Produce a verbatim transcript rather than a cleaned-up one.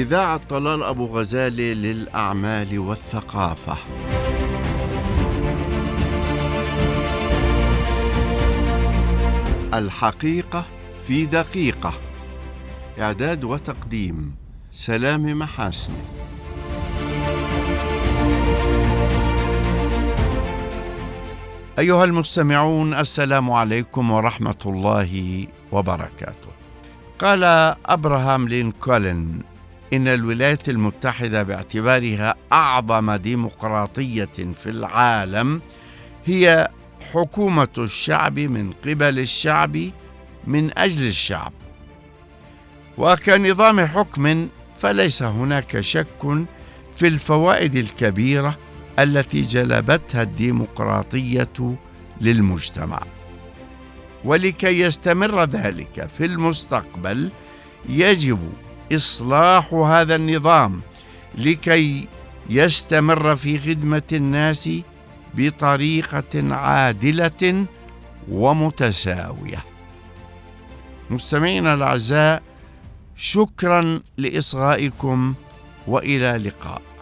إذاعة طلال أبو غزالة للأعمال والثقافة. الحقيقة في دقيقة. إعداد وتقديم سلام محاسن. أيها المستمعون، السلام عليكم ورحمة الله وبركاته. قال أبراهام لينكولن إن الولايات المتحدة باعتبارها أعظم ديمقراطية في العالم هي حكومة الشعب من قبل الشعب من أجل الشعب. وكنظام حكم فليس هناك شك في الفوائد الكبيرة التي جلبتها الديمقراطية للمجتمع. ولكي يستمر ذلك في المستقبل يجب إصلاح هذا النظام لكي يستمر في خدمة الناس بطريقة عادلة ومتساوية. مستمعينا الأعزاء، شكرا لإصغائكم وإلى اللقاء.